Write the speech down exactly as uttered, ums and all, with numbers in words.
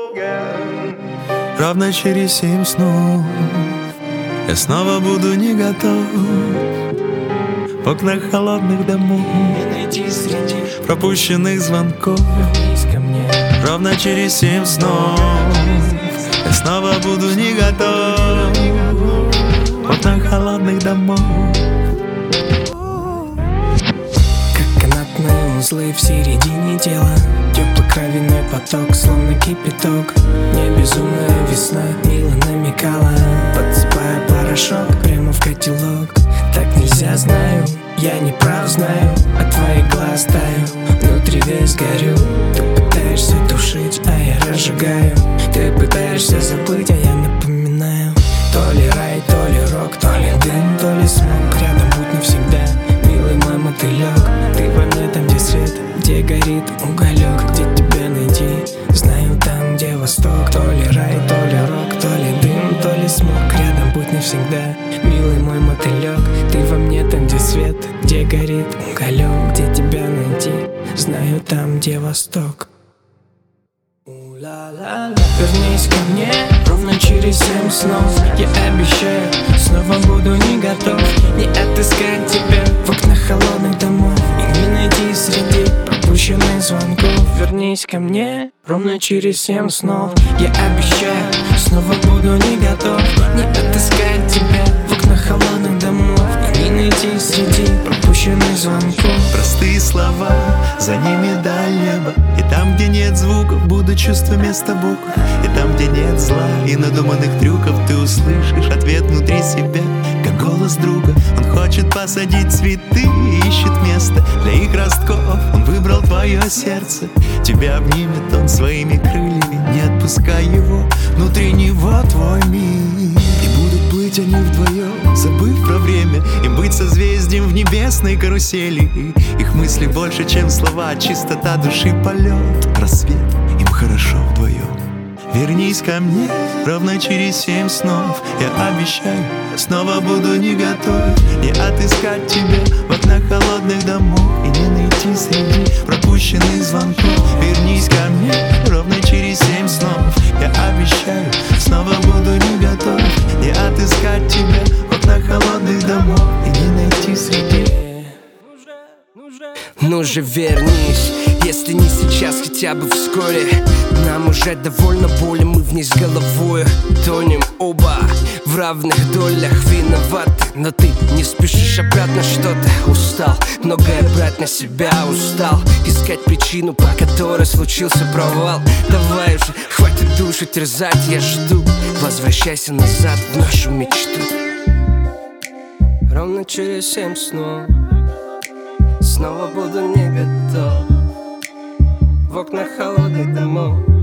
Ровно через семь снов я снова буду не готов. В окнах холодных домов не найти среди пропущенных звонков. Вернись ко мне. Ровно через семь снов я снова буду не готов. В окнах холодных домов. Как канатные узлы в середине тела, теплый кровяной поток, словно кипяток. Мне безумная весна мило намекала, подсыпая порошок прямо в котелок. Так нельзя, знаю, я не прав, знаю, от твоих глаз таю, внутри весь горю. Ты пытаешься тушить, а я разжигаю. Ты пытаешься забыть, а я напоминаю. То ли рай, то ли рок, то ли дым, то ли смог. Рядом будь навсегда, милый мой мотылек. Ты во мне там, где свет, где горит уголек. Где тебя найти, знаю там, где восток. То ли рай, то ли рок, то ли дым, то ли смог. Рядом будь навсегда, милый мой мотылек. Ты во мне там, где свет, где горит уголек. Где тебя найти, знаю там, где восток. Вернись ко мне ровно через семь снов. Я обещаю, снова буду не готов. Не отыскать тебя в окнах холодных домов и не найти среди пропущенных звонков. Вернись ко мне ровно через семь снов. Я обещаю, снова буду не готов. Не отыскать тебя в окнах холодных домов и не найти среди пропущенных звонков. Простые слова, за ними даль неба. И там, где нет звуков, буду чувствами с тобой. И там, где нет зла и надуманных трюков, ты услышишь ответ внутри себя, как голос друга. Он хочет посадить цветы и ищет место для их ростков. Он выбрал твое сердце, тебя обнимет он своими крыльями. Не отпускай его, внутри него твой мир. И будут плыть они вдвоем, забыв про время. Им быть созвездием в небесной карусели. Их мысли больше, чем слова, чистота души, полет, рассвет. Им хорошо вдвоем. Вернись ко мне ровно через семь снов. Я обещаю, снова буду не готов. Не отыскать тебя в окнах холодных домов и не найти среди пропущенных звонков. Вернись ко мне ровно через семь снов. Я обещаю, снова буду не готов. Не отыскать тебя в окнах холодных домов и не найти среди. Ну же вернись, если не сейчас, хотя бы вскоре. Нам уже довольно боли, мы вниз головой тонем оба в равных долях виноваты. Но ты не спешишь обратно, что-то устал многое брать на себя, устал искать причину, по которой случился провал. Давай уже, хватит душу терзать, я жду. Возвращайся назад в нашу мечту. Ровно через семь снов снова буду не готов. В окнах холодных домов